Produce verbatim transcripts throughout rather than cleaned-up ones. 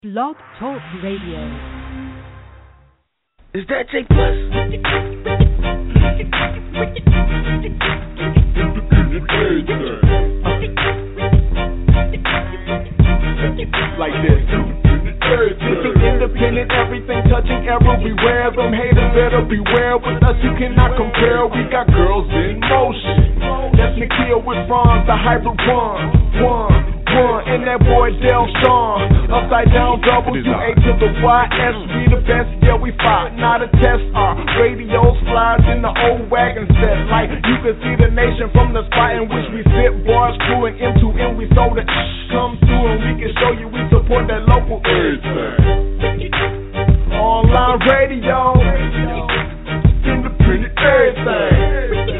Blog Talk Radio. Is that J Plus? Like this. Independent, everything touching everywhere. Them haters better beware. With us you cannot compare. We got girls in motion. That's Nakia with Franz, the hybrid one. One, one, and that boy Del Sean. Upside down double, U A to the Y S. We the best, yeah we fight, not a test. Our radio slides in the old wagon set. Like you can see the nation from the spot in which we sit. Bars crewing into and we sold it. Come through and we can show you we support that local everything. Online radio, independent everything.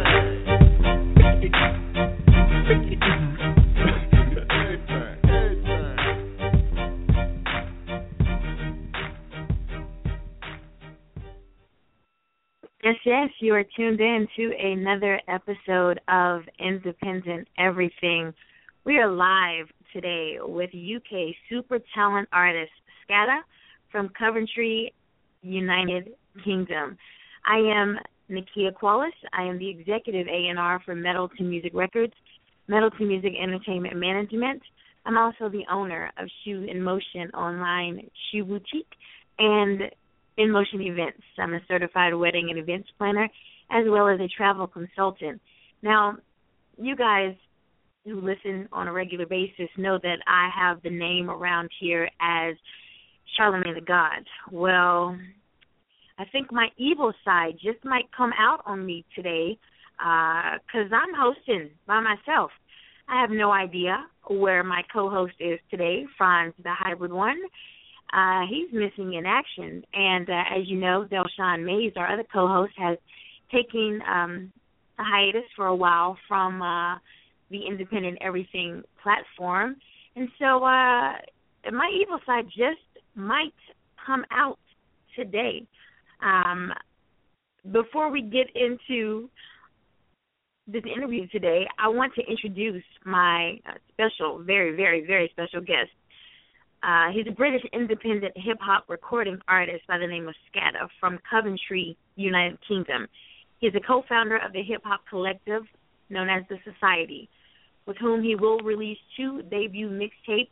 Yes, yes, you are tuned in to another episode of Independent Everything. We are live today with U K super talent artist Scada from Coventry, United Kingdom. I am Nakia Qualis. I am the executive A and R for Metal to Music Records, Metal to Music Entertainment Management. I'm also the owner of Shoe in Motion online shoe boutique and In Motion Events. I'm a certified wedding and events planner as well as a travel consultant. Now, you guys who listen on a regular basis know that I have the name around here as Charlemagne the God. Well, I think my evil side just might come out on me today because uh, I'm hosting by myself. I have no idea where my co-host is today, Franz the Hybrid One. Uh, he's missing in action. And uh, as you know, Delshawn Mays, our other co-host, has taken um, a hiatus for a while from uh, the Independent Everything platform. And so uh, my evil side just might come out today. Um, before we get into this interview today, I want to introduce my uh, special, very, very, very special guest. Uh, he's a British independent hip-hop recording artist by the name of Scada from Coventry, United Kingdom. He's a co-founder of the hip-hop collective known as The Society, with whom he will release two debut mixtapes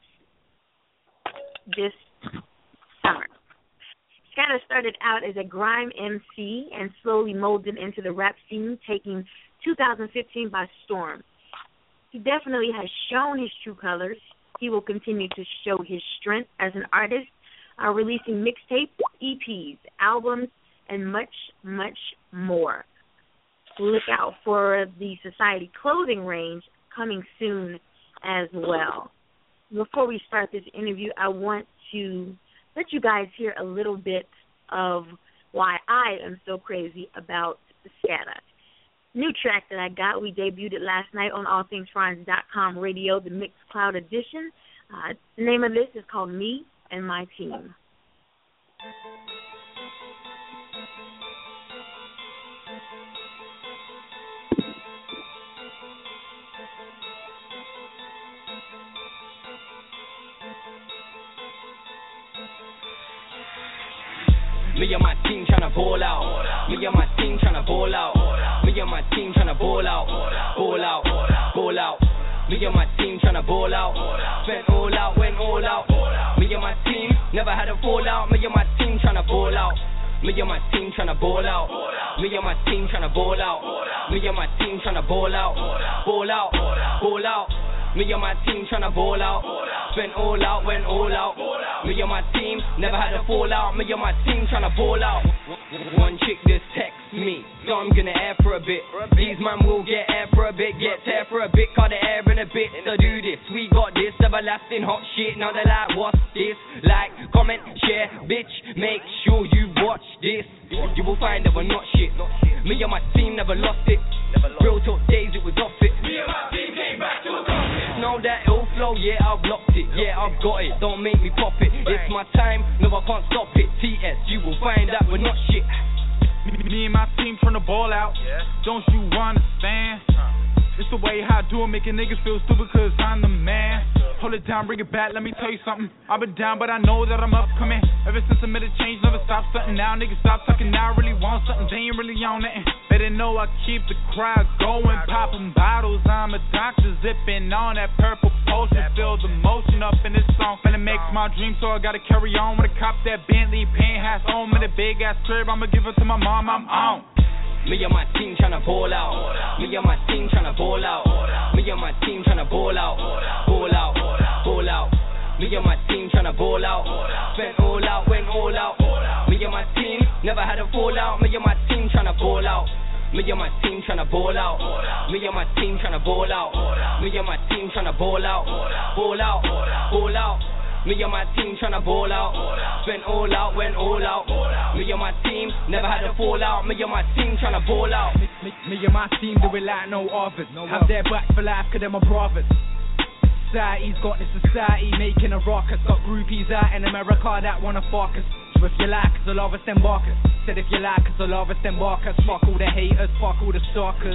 this summer. Scada started out as a grime M C and slowly molded into the rap scene, taking two thousand fifteen by storm. He definitely has shown his true colors. He will continue to show his strength as an artist, uh, releasing mixtapes, E Ps, albums, and much, much more. Look out for the Society clothing range coming soon as well. Before we start this interview, I want to let you guys hear a little bit of why I am so crazy about Scada. New track that I got, we debuted it last night on all things franz dot com radio, the Mixcloud edition. Uh, the name of this is called Me and My Team. Me and my team tryna ball out. Me and my team tryna ball out. Me and my team tryna ball out. Ball out, ball out. Me and my team tryna ball out. Spent all out, went all out. Me and my team never had a fallout. Me and my team tryna ball out. Me and my team tryna ball out. Me and my team tryna ball out. Me and my team tryna ball out. Ball out, ball out. Me and my team tryna ball out. Spent all out, went all out. Me and my team never had a fallout. Me and my team tryna ball out. One chick just text me, so I'm gonna air for a bit. These man will get air for a bit, get tear for a bit, cut the air in a bit. So do this, we got this everlasting hot shit. Now they like, what's this? Like, comment, share, bitch. Make sure you watch this. You will find that we're not shit. Me and my team never lost it. Real talk days, it was off it. Me and my team came back to a contest. Know that it'll flow, yeah, I've blocked it. Yeah, I've got it, don't make me pop it. It's my time, no, I can't stop it. T S, you will find that we're not shit. Me and my team tryna ball out. Don't you understand? It's the way how I do it, making niggas feel stupid cause I'm the man. Hold it down, bring it back, let me tell you something. I've been down, but I know that I'm upcoming. Ever since I made a change, never stop something. Now niggas stop talking, now I really want something. They ain't really on nothing. They didn't know I keep the crowd going, popping bottles. I'm a doctor, zipping on that purple potion. Feel the motion up in this song, and it makes my dream, so I gotta carry on. When I cop that Bentley, paint hats on, with a big ass crib, I'ma give it to my mom, I'm on. Me and my team tryna ball out. Me and my team tryna ball out. Me and my team tryna ball out. Ball out, ball out. Me and my team tryna ball out. Spent all out, went all out. Me and my team never had a fallout. Me and my team tryna ball out. Me and my team tryna ball out. Me and my team tryna ball out. Me and my team tryna ball out. Ball out, ball out. Me and my team tryna ball out. Spent all out, went all out. Me and my team never had a fallout. Me and my team tryna ball out. Me, me, me and my team do it like no others. No Have their back for life cause they're my brothers. Society's got this society making a ruckus. Got groupies out in America that wanna fuck us. So if you like us, I'll love us, then bark us. Said if you like us, I'll love us, then bark us. Fuck all the haters, fuck all the stalkers.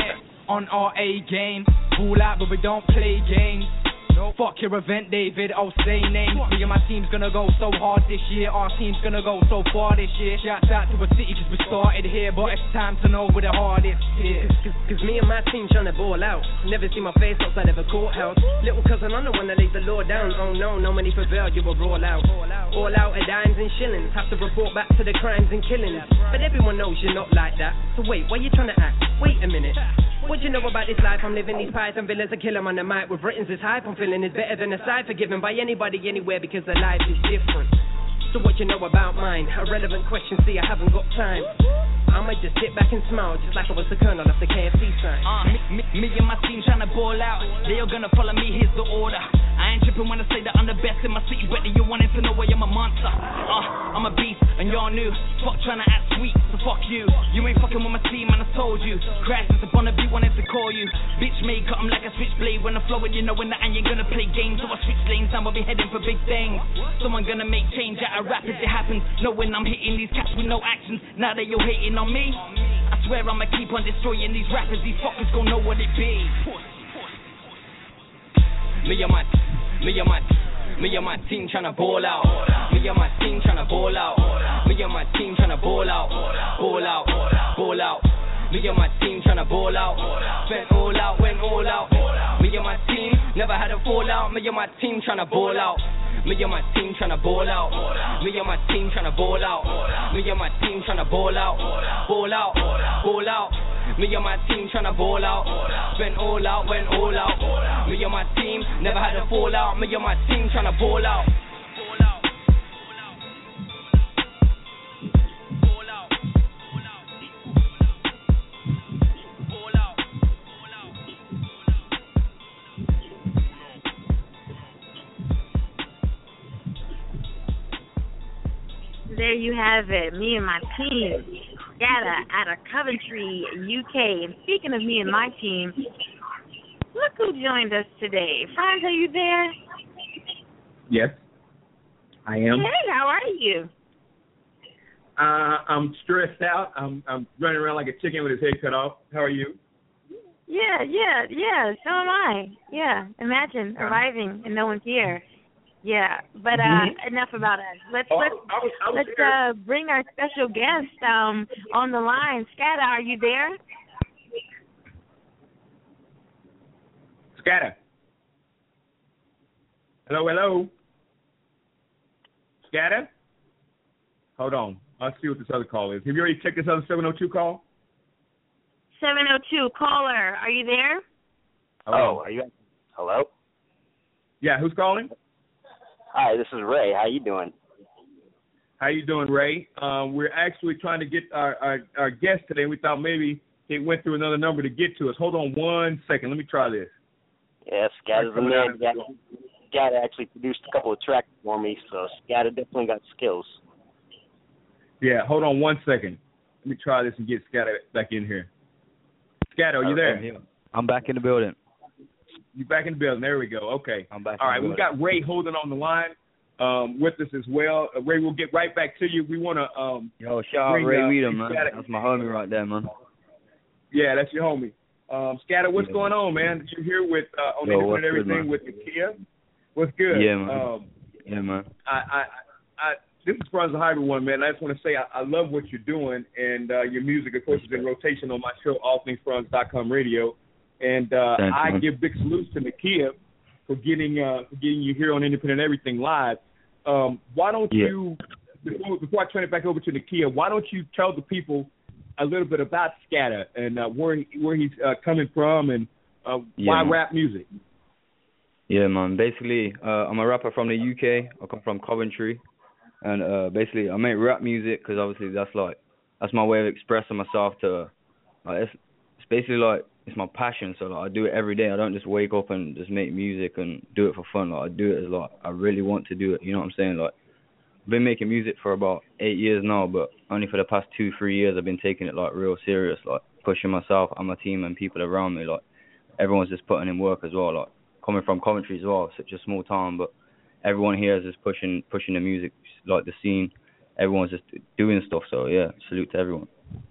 On our A game, ball out but we don't play games. Fuck your event, David, I'll say names. Me and my team's gonna go so hard this year. Our team's gonna go so far this year. Shouts out to a city cause we started here, but it's time to know where the hardest is. Cause, cause me and my team tryna ball out. Never see my face outside of a courthouse. Little cousin, I'm the one that laid the law down. Oh no, no money prevailed, you will roll out. All out at dimes and shillings. Have to report back to the crimes and killings. But everyone knows you're not like that. So wait, why you tryna act? Wait a minute. What you know about this life? I'm living these python villas. I kill them on the mic with Britons is hype. I'm feeling it's better than a side forgiven by anybody anywhere because the life is different. So what you know about mine? A relevant question, see I haven't got time. I'ma just sit back and smile just like I was the colonel of the K F C sign. Uh, me, me and my team tryna ball out. They all gonna follow me, here's the order. I ain't tripping when I say that I'm the best in my city, but you wanted to know why I'm a monster. Uh, I'm a beast and y'all new. Fuck tryna act sweet, so fuck you. You ain't fucking with my team and I told you. Crash is upon a beat, wanted to call you. Bitch made cut 'em like a switchblade. When I flow it, you know when the and you're gonna play games. So I switch lanes, now I'll be heading for big things. Someone gonna make change out of rap if it happens. Knowing I'm hitting these cats with no actions. Now that you're hating on me, I swear I'ma keep on destroying these rappers. These fuckers gon' know what it be. Me and my, me and my, me and my team tryna ball out. Me and my team tryna ball out. Me and my team tryna ball out. Ball out, ball out. Me and my team tryna ball out. Spent all out, went all out. Me and my team never had a fallout. Me and my team tryna ball out. Me and my team tryna ball out. Me and my team tryna ball out. Me and my team tryna ball out. Ball out, ball out. Me and my team tryna ball out. Spent all out, went all out. Me and my team never had a fallout. Me and my team tryna ball out. There you have it, me and my team, Scada out of Coventry, U K. And speaking of me and my team, look who joined us today. Franz, are you there? Yes, I am. Hey, how are you? Uh, I'm stressed out. I'm I'm running around like a chicken with his head cut off. How are you? Yeah, yeah, yeah, so am I. Yeah, imagine arriving and no one's here. Yeah, but uh, mm-hmm. enough about us. Let's oh, let's I was, I was let's uh, bring our special guest um, on the line. Scada, are you there? Scada. Hello, hello. Scada. Hold on. I'll see what this other call is. Have you already checked this other seven oh two call? seven oh two caller, are you there? Hello. Oh, are you? Hello. Yeah, who's calling? Hi, this is Ray. How you doing? How you doing, Ray? Um, we're actually trying to get our, our, our guest today. We thought maybe it went through another number to get to us. Hold on one second. Let me try this. Yeah, Scada's the man. Scada actually produced a couple of tracks for me, so Scada definitely got skills. Yeah, hold on one second. Let me try this and get Scada back in here. Scada, are you there? I'm back in the building. You back in the building. There we go. Okay. I'm back. All right. We've got Ray holding on the line um, with us as well. Uh, Ray, we'll get right back to you. We want to. Um, Yo, shout out bring, Ray uh, Weedham, man. gotta, That's my homie right there, man. Yeah, that's your homie. Um, Scatter, what's yeah. going on, man? You're here with uh, on Yo, Independent Everything good, with Nakia. What's good? Yeah, man. Um, yeah, man. I, I, I, this is Franz the Hybrid One, man. I just want to say I, I love what you're doing, and uh, your music, of course, is in rotation on my show, all things franz dot com radio. And uh, Thanks, I man. give big salutes to Nakia for getting uh, for getting you here on Independent Everything Live. Um, why don't yeah. you, before, before I turn it back over to Nakia, why don't you tell the people a little bit about Scatter and uh, where where he's uh, coming from and uh, yeah, why man. rap music? Yeah, man. Basically, uh, I'm a rapper from the U K. I come from Coventry, and uh, basically, I make rap music because obviously that's like that's my way of expressing myself. To like, it's, it's basically like it's my passion. So like, I do it every day. I don't just wake up and just make music and do it for fun. Like I do it as like I really want to do it. You know what I'm saying? Like I've been making music for about eight years now, but only for the past two, three years I've been taking it like real serious, like pushing myself and my team and people around me. Like everyone's just putting in work as well. Like coming from Coventry as well, such a small town, but everyone here is just pushing pushing the music, like the scene. Everyone's just doing stuff. So yeah, salute to everyone.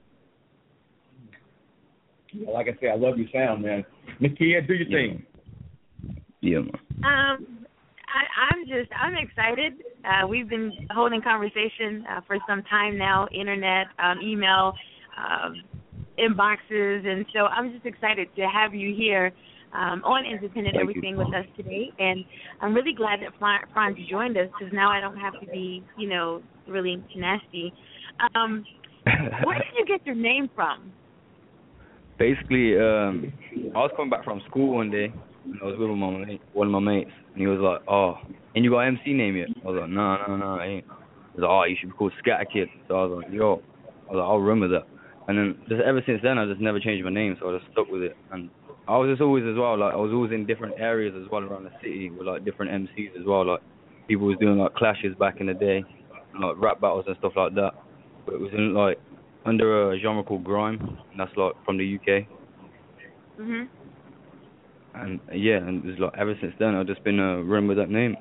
Like I said, I love your sound, man. Nakia, do your yeah. thing. Yeah, man. Um, I, I'm just, I'm excited. Uh, we've been holding conversation uh, for some time now, internet, um, email, um, inboxes, and so I'm just excited to have you here um, on Independent Thank Everything you. with us today. And I'm really glad that Fran- Franz joined us because now I don't have to be, you know, really nasty. Um, where did you get your name from? Basically, um, I was coming back from school one day, and I was with my mate, one of my mates, and he was like, "Oh, and you got an M C name yet?" I was like, "No, no, no, I ain't." He was like, "Oh, you should be called Scatter Kid." So I was like, "Yo," I was like, "I'll remember that." And then just ever since then, I just never changed my name, so I just stuck with it. And I was just always as well, like I was always in different areas as well around the city with like different M Cs as well. Like people was doing like clashes back in the day, and, like rap battles and stuff like that. But it was in like under a genre called grime, and that's like from the U K. Mhm. And yeah, and it's like ever since then I've just been uh, running with that name.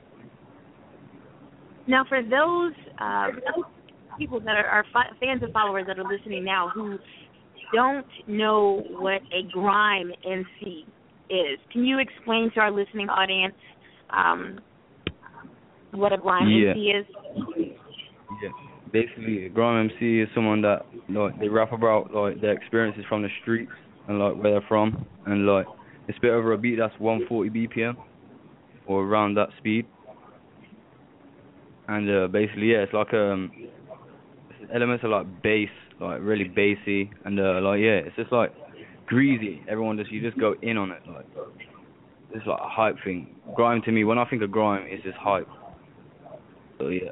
Now, for those um, people that are, are fi- fans and followers that are listening now who don't know what a grime M C is, can you explain to our listening audience um, what a grime yeah. M C is? Yeah. Basically, a grime M C is someone that like they rap about like their experiences from the streets and like where they're from, and like they spit over a beat that's one forty B P M or around that speed. And uh, basically, yeah, it's like um, it's elements of like bass, like really bassy, and uh, like yeah, it's just like greasy. Everyone just you just go in on it, like it's like a hype thing. Grime to me, when I think of grime, it's just hype. So yeah.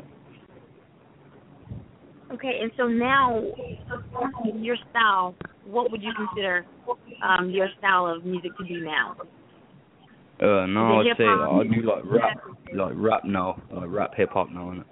Okay, and so now, your style, what would you consider um, your style of music to be now? Uh, no, Is it I'd say hip-hop? like, I do like rap, like rap now, like rap hip hop now, innit?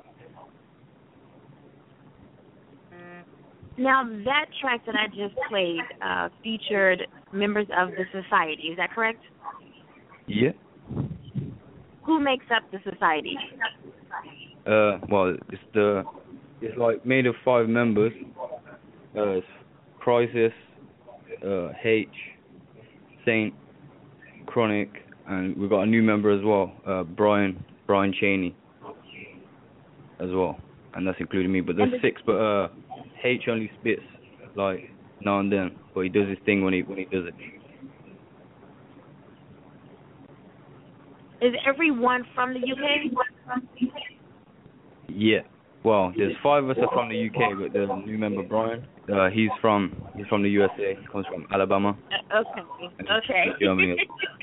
Now, that track that I just played uh, featured members of the society, is that correct? Yeah. Who makes up the society? Uh, well, it's the, it's like made of five members. Uh, it's Crisis, uh, H, Saint, Chronic, and we've got a new member as well, uh, Brian, Brian Cheney, as well, and that's including me. But there's six, but uh, H only spits like now and then, but he does his thing when he when he does it. Is everyone from the U K? Yeah. Well, there's five of us are from the U K, but the new member Brian, uh, he's from he's from the U S A. He comes from Alabama. Uh, okay. Okay. Germany.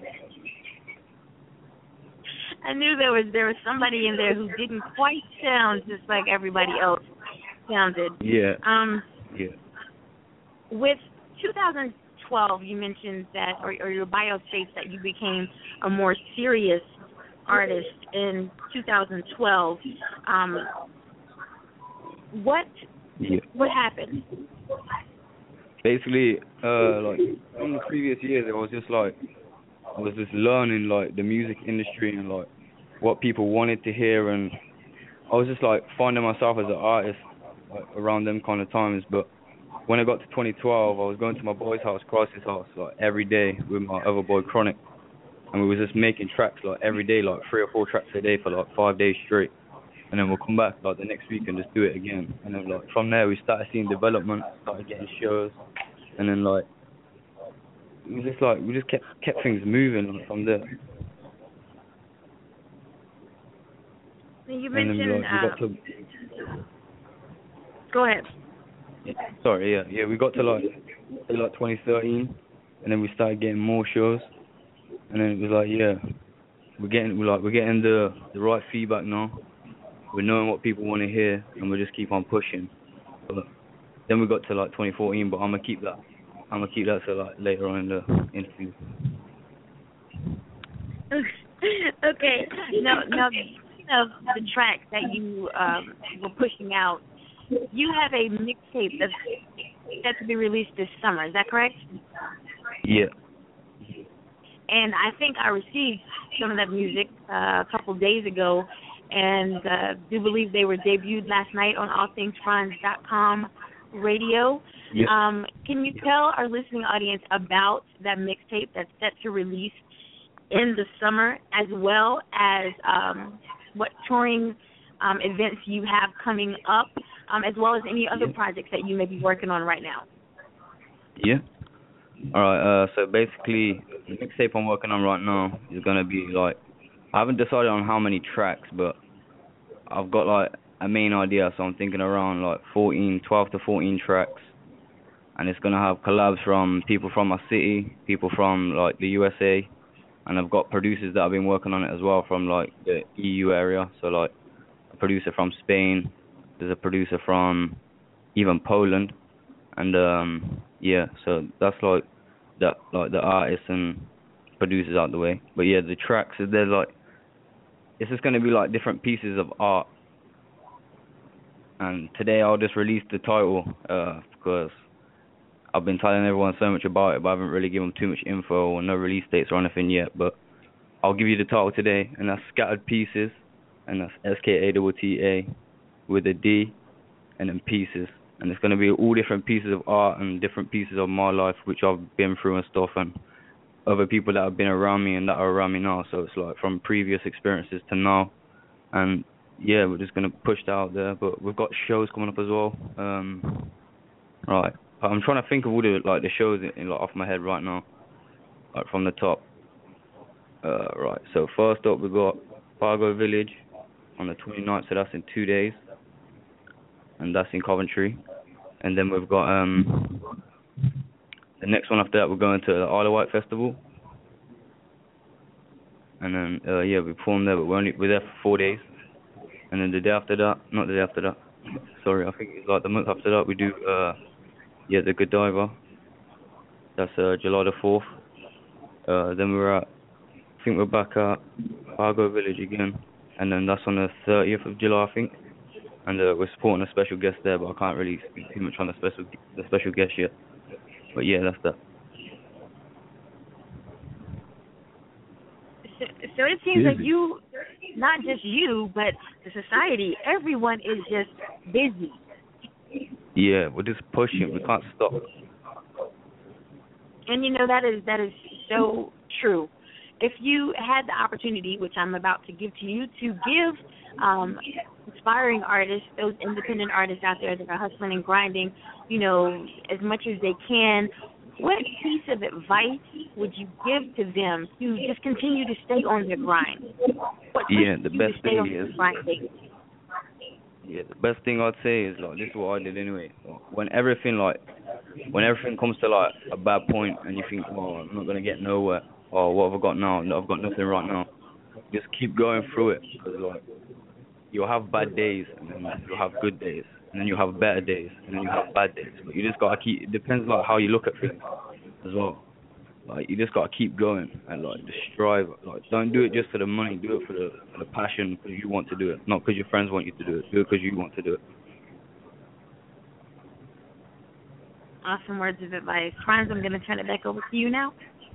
I knew there was there was somebody in there who didn't quite sound just like everybody else sounded. Yeah. Um. Yeah. With two thousand twelve, you mentioned that, or, or your bio states that you became a more serious artist in two thousand twelve. Um. What Yeah. what happened? Basically, uh, like from the previous years, it was just like I was just learning like the music industry and like what people wanted to hear, and I was just like finding myself as an artist like, around them kind of times. But when I got to twenty twelve, I was going to my boy's house, Cross's house, like every day with my other boy Chronic, and we was just making tracks like every day, like three or four tracks a day for like five days straight, and then we'll come back like the next week and just do it again, and then like from there we started seeing development, started getting shows, and then like we just like we just kept kept things moving like, from there. You mentioned. And then, like, we got uh, to, go ahead. Yeah, sorry, yeah, yeah. We got to like, to like twenty thirteen, and then we started getting more shows, and then it was like, yeah, we're getting, we're like, we're getting the the right feedback now. We're knowing what people want to hear, and we just keep on pushing. But then we got to like twenty fourteen, but I'm gonna keep that. I'm gonna keep that till like later on in the interview. Okay. Now, now, of the tracks that you um, were pushing out, you have a mixtape that's set to be released this summer. Is that correct? Yeah. And I think I received some of that music uh, a couple days ago, and uh, do believe they were debuted last night on all things franz dot com radio. Yeah. Um, can you tell our listening audience about that mixtape that's set to release in the summer, as well as um, what touring um, events you have coming up, um, as well as any other yeah. projects that you may be working on right now? Yeah. All right. Uh, so basically, the mixtape I'm working on right now is gonna be like, I haven't decided on how many tracks, but I've got like a main idea. So I'm thinking around like fourteen, twelve to fourteen tracks, and it's gonna have collabs from people from my city, people from like the U S A. And I've got producers that have been working on it as well from like the E U area. So like a producer from Spain, there's a producer from even Poland, and um yeah, so that's like that like the artists and producers out the way. But yeah, the tracks, they're like, it's just gonna be like different pieces of art. And today I'll just release the title uh because I've been telling everyone so much about it, but I haven't really given them too much info or no release dates or anything yet. But I'll give you the title today, and that's Scattered Pieces, and that's S K A T T A with a D, and then Pieces. And it's going to be all different pieces of art and different pieces of my life, which I've been through and stuff, and other people that have been around me and that are around me now. So it's like from previous experiences to now. And yeah, we're just going to push that out there. But we've got shows coming up as well. Um, right. I'm trying to think of all the like the shows in, in, like off my head right now, like from the top. Uh, right. So first up we got Fargo Village on the twenty-ninth, so that's in two days, and that's in Coventry. And then we've got um the next one after that we're going to the Isle of Wight Festival, and then uh, yeah we perform there, but we're only we're there for four days. And then the day after that, not the day after that, sorry, I think it's like the month after that we do. Uh, Yeah, the Godiva. That's uh, July the fourth. Uh, then we're at, I think we're back at Fargo Village again, and then that's on the thirtieth of July, I think. And uh, we're supporting a special guest there, but I can't really speak too much on the special the special guest yet. But yeah, that's that. So, so it seems like you, not just you, but the society, everyone is just busy. Yeah, we're just pushing. We can't stop. And you know that is that is so true. If you had the opportunity, which I'm about to give to you, to give um, inspiring artists, those independent artists out there that are hustling and grinding, you know, as much as they can, what piece of advice would you give to them to just continue to stay on their grind? What yeah, the best thing is. Yeah, the best thing I'd say is like this is what I did anyway. When everything like, when everything comes to like a bad point and you think, oh, I'm not gonna get nowhere, or what have I got now? No, I've got nothing right now. Just keep going through it, because like you'll have bad days and then you'll have good days, and then you'll have better days and then you have bad days. But you just gotta keep. It depends like how you look at things as well. Like you just gotta keep going and like just strive. Like don't do it just for the money. Do it for the for the passion, because you want to do it, not because your friends want you to do it. Do it because you want to do it. Awesome words of advice, Franz. I'm gonna turn it back over to you now.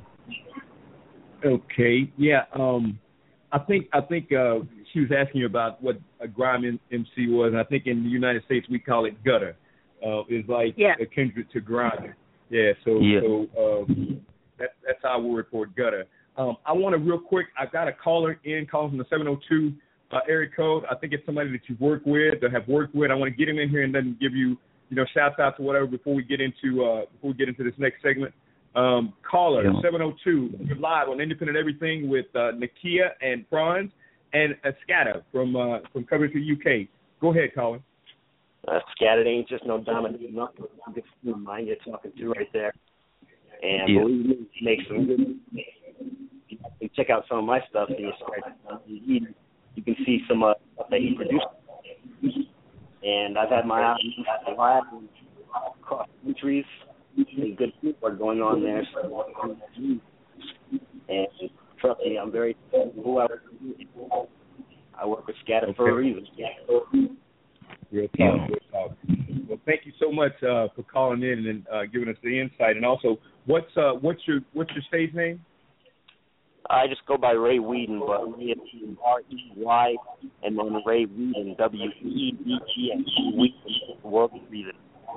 Okay. Yeah. Um. I think I think uh, she was asking you about what a grime M C was, and I think in the United States we call it gutter. uh, is like yeah. a kindred to grind. Yeah, so yeah. so um, that's that's how we report gutter. Um, I want to real quick. I've got a caller in calling from the seven oh two uh, area code. I think it's somebody that you've worked with or have worked with. I want to get him in here and then give you you know shouts out to whatever before we get into uh, before we get into this next segment. Um, caller yeah. seven oh two. You're live on Independent Everything with uh, Nakia and Franz and uh, Scatter from uh, from Coventry, U K. Go ahead, caller. Uh, Scattered ain't just no dominant knuckle. Good friend of mine you're talking to right there. And yeah. believe me, he makes some good. You can check out some of my stuff. And you, you can see some uh, stuff that he produced. And I've had my eye across countries. And good people going on there. So, and trust me, I'm very who I work with. I work with Scatter okay. for a reason. Real talk, real talk. Well, thank you so much uh, for calling in and uh, giving us the insight. And also, what's uh, what's your what's your stage name? I just go by Ray Whedon, but it's R E Y and then Ray Whedon, W E D G N, Whedon, World Reason.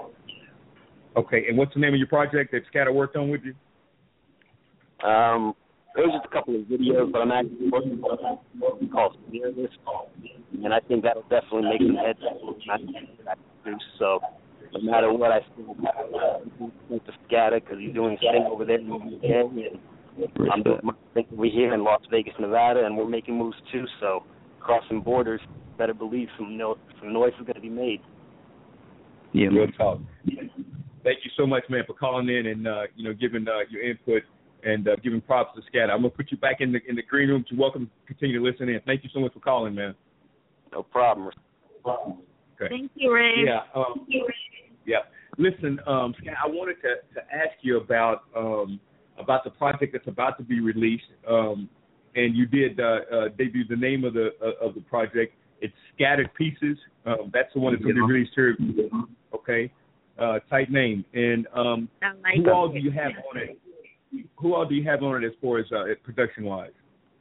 Okay, and what's the name of your project that Scatter worked on with you? Um, there was just a couple of videos, but I'm actually working on one called Fearless, and I think that'll definitely make some headlines. So no matter what, I still think to Scatter because he's doing his thing over there in the U K, and I'm doing my thing over here in Las Vegas, Nevada, and we're making moves too. So crossing borders, better believe some no, some noise is going to be made. Yeah, real talk. Thank you so much, man, for calling in and uh, you know giving uh, your input and uh, giving props to Scatter. I'm gonna put you back in the in the green room. You're welcome to continue to listen in. Thank you so much for calling, man. No problem. Okay. Thank you, Ray. Yeah. Um, yeah. Listen, um, Scatter, I wanted to, to ask you about um, about the project that's about to be released. Um, and you did uh, uh, debut the name of the uh, of the project. It's Scattered Pieces. Um, that's the one that's going to be released here. Okay. Uh, tight name. And um, like who all do you have on it? Who all do you have on it as far as uh, production wise?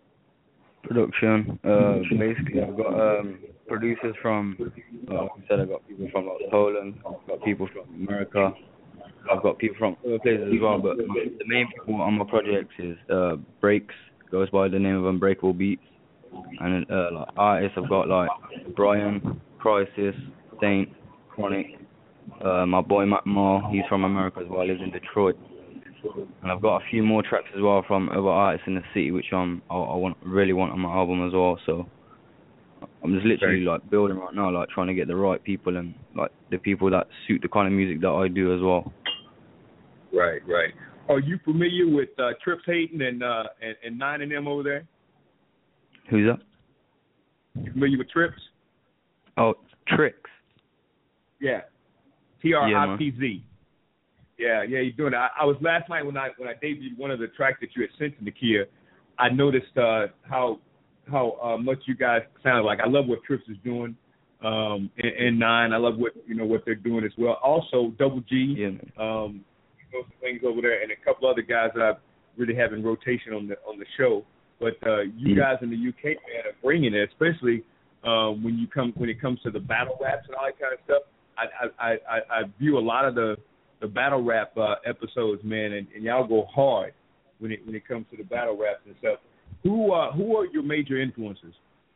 Production. Uh, basically, I've got um, producers from. Uh, like I said, I've got people from like, Poland. I've got people from America. I've got people from other places as well. But my, the main people on my project is uh, Breaks. Goes by the name of Unbreakable Beats. And uh, like artists, I've got like Brian, Crisis, Saint, Chronic. Uh, my boy Matt Moore, he's from America as well, lives in Detroit. And I've got a few more tracks as well from other artists in the city, which I'm, I, I want really want on my album as well. So I'm just literally like building right now, like trying to get the right people and like the people that suit the kind of music that I do as well. Right, right. Are you familiar with uh, Trips Hayden and, uh, and and Nine and them over there? Who's that? You familiar with Trips? Oh, Tricks. Yeah. T R I P Z. Yeah, yeah, you're doing it. I, I was last night when I when I debuted one of the tracks that you had sent to Nakia, I noticed uh, how how uh, much you guys sounded like. I love what Trips is doing, um, and, and Nine. I love what you know what they're doing as well. Also, Double G, yeah. um, those things over there, and a couple other guys that I really have in rotation on the on the show. But uh, you yeah. guys in the U K, man, are bringing it, especially um, when you come when it comes to the battle raps and all that kind of stuff. I I, I, I view a lot of the, the battle rap uh, episodes, man, and, and y'all go hard when it when it comes to the battle raps and stuff. Who uh, who are your major influences?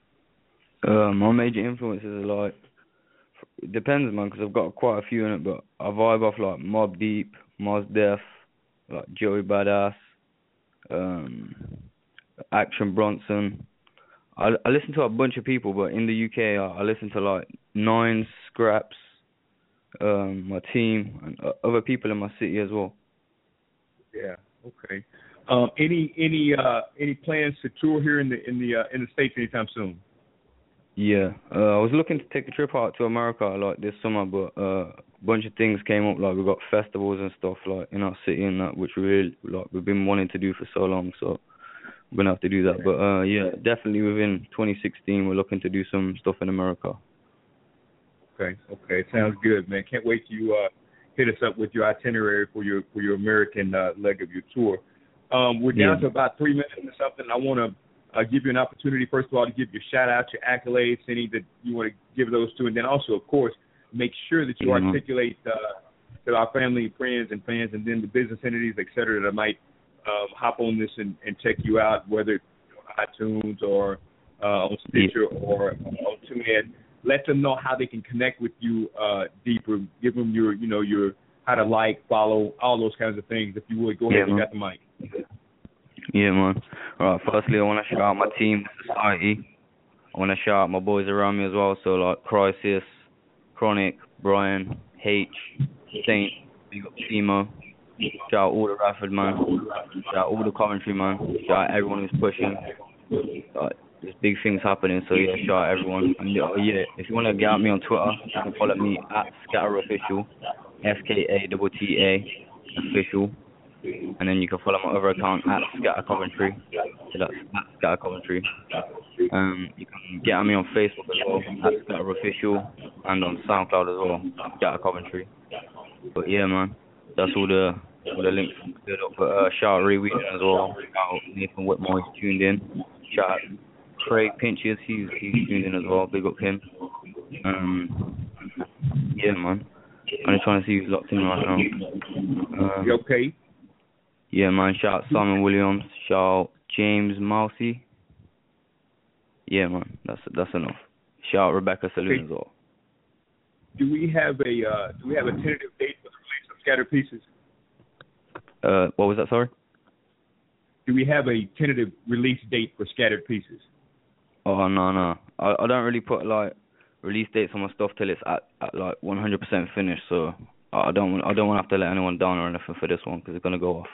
Uh, my major influences are like, it depends, man, because I've got quite a few in it, but I vibe off like Mobb Deep, Mos Def, like Joey Badass, um, Action Bronson. I, I listen to a bunch of people, but in the U K, I, I listen to like Nines, Scraps, um, my team, and other people in my city as well. Yeah. Okay. Um, any any uh, any plans to tour here in the in the uh, in the States anytime soon? Yeah, uh, I was looking to take a trip out to America like this summer, but uh, a bunch of things came up. Like we got festivals and stuff like in our city and that, which we really like we've been wanting to do for so long. So we're gonna have to do that. But uh, yeah, definitely within twenty sixteen, we're looking to do some stuff in America. Okay, okay, sounds good, man. Can't wait till you uh, hit us up with your itinerary for your for your American uh, leg of your tour. Um, we're down yeah. to about three minutes or something. I want to uh, give you an opportunity, first of all, to give your shout out, your accolades, any that you want to give those to, and then also, of course, make sure that you mm-hmm. articulate uh, to our family, friends, and fans, and then the business entities, et cetera, that might um, hop on this and, and check you out, whether it's on iTunes or uh, on Stitcher yeah. or on TuneIn. Let them know how they can connect with you uh, deeper. Give them your, you know, your how to like, follow, all those kinds of things. If you would, go ahead. Yeah, you got the mic. Yeah, man. All right, firstly, I want to shout out my team, Society. I want to shout out my boys around me as well, so like Crisis, Chronic, Brian, H, Saint, big up Timo. Shout out all the Rafford, man. Shout out all the Coventry, man. Shout out everyone who's pushing. Like, there's big things happening, so yeah, shout out everyone. And uh, yeah, if you want to get at me on Twitter, you can follow me at SkatterOfficial, S K A T T A official. And then you can follow my other account at Scatter Coventry. So that's at Scatter Coventry. Um, you can get at me on Facebook as well, at Scatter Official, and on SoundCloud as well, Scatter Coventry. But yeah, man, that's all the all the links good up. But uh, shout out Ray Wheaton as well. Shout out Nathan Whitmore, he's tuned in. Shout out Craig Pinches, he's he's tuned in as well. Big up him. Um, yeah, man. I'm just trying to see who's locked in right now. Uh, you okay? Yeah, man. Shout out Simon Williams. Shout out James Mousy. Yeah, man. That's that's enough. Shout out Rebecca Saloon okay. as well. Do we have a uh, do we have a tentative date for the release of Scattered Pieces? Uh, what was that? Sorry. Do we have a tentative release date for Scattered Pieces? Oh no no. I I don't really put like release dates on my stuff till it's at, at like one hundred percent finished. So I don't I don't want to have to let anyone down or anything for this one because it's gonna go off.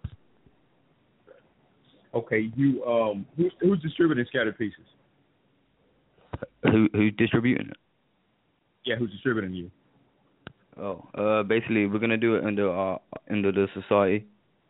Okay, you um, who's who's distributing Scattered Pieces? Who who's distributing it? Yeah, who's distributing you? Oh, uh, basically we're gonna do it under our under the Society.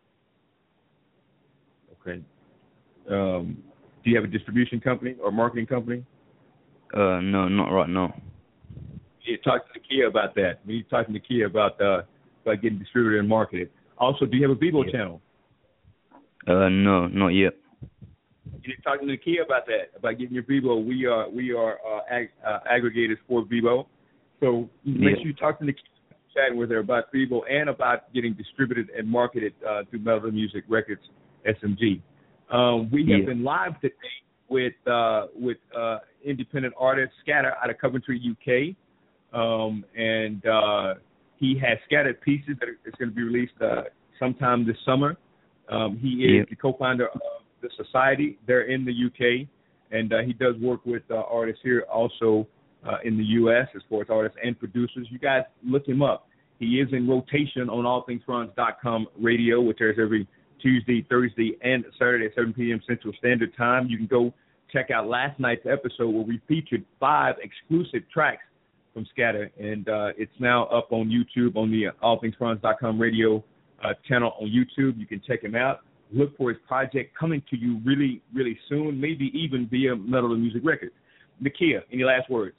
Okay. Um, do you have a distribution company or marketing company? Uh, no, not right now. You need to talk to Nakia about that. We need to talk to Nakia about uh about getting distributed and marketed. Also, do you have a Bebo yeah. channel? Uh, no, not yet. You need to talk to Nakia about that, about getting your Bebo. We are we are uh, ag- uh, aggregators for Bebo, so make yeah. sure you talk to Nakia, chatting with her about Bebo and about getting distributed and marketed uh, through Melody Music Records, S M G. Um, we have yeah. been live today with uh, with uh, independent artist Scatter out of Coventry, U K, um, and uh, he has Scattered Pieces that is going to be released uh, sometime this summer. Um, he is yep. the co-founder of the Society. They're in the U K, and uh, he does work with uh, artists here also uh, in the U S as far as artists and producers. You guys look him up. He is in rotation on all things franz dot com radio, which airs every Tuesday, Thursday, and Saturday at seven p.m. Central Standard Time. You can go check out last night's episode where we featured five exclusive tracks from Scatter, and uh, it's now up on YouTube on the all things franz dot com radio Uh, channel on YouTube. You can check him out. Look for his project coming to you really, really soon, maybe even via Melody Music Records. Nakia, any last words?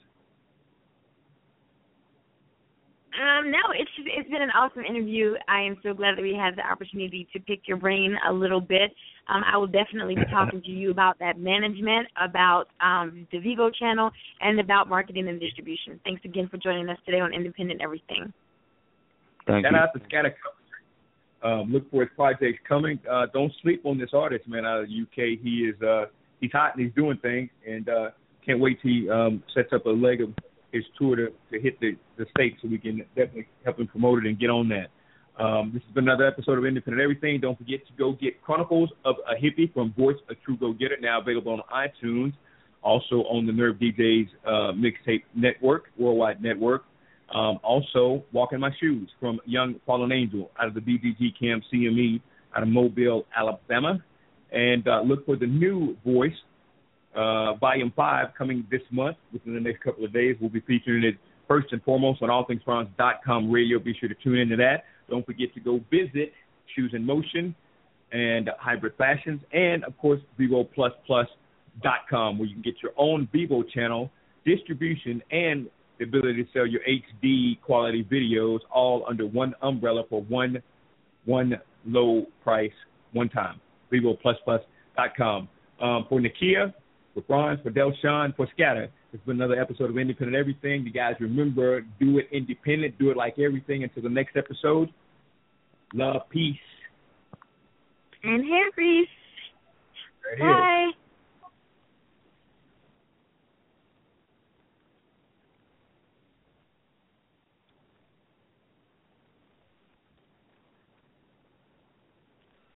Um, no, it's it's been an awesome interview. I am so glad that we had the opportunity to pick your brain a little bit. Um, I will definitely be talking to you about that management, about um, the Vivo channel, and about marketing and distribution. Thanks again for joining us today on Independent Everything. Thank Shout you. out to Scatter. Um, look for his projects coming. Uh, don't sleep on this artist, man, out of the U K. He is uh, he's hot and he's doing things, and uh, can't wait till he um, sets up a leg of his tour to, to hit the, the States so we can definitely help him promote it and get on that. Um, this has been another episode of Independent Everything. Don't forget to go get Chronicles of a Hippie from Voice a True Go-Getter, now available on iTunes, also on the Nerve D Js uh, Mixtape Network, Worldwide Network. Um, also, Walk in My Shoes from Young Fallen Angel out of the B G G Camp C M E out of Mobile, Alabama. And uh, look for the new Voice, uh, Volume five, coming this month. Within the next couple of days, we'll be featuring it first and foremost on all things franz dot com radio. Be sure to tune into that. Don't forget to go visit Shoes in Motion and Hybrid Fashions, and, of course, vivo plus plus dot com, where you can get your own Vivo channel, distribution, and the ability to sell your H D quality videos all under one umbrella for one one low price, one time. vivo plus plus dot com. Um, for Nakia, for Franz, for Delshawn, for Scatter, It's been another episode of Independent Everything. You guys remember, do it independent. Do it like everything. Until the next episode, love, peace. And hair grease. Right Bye. here.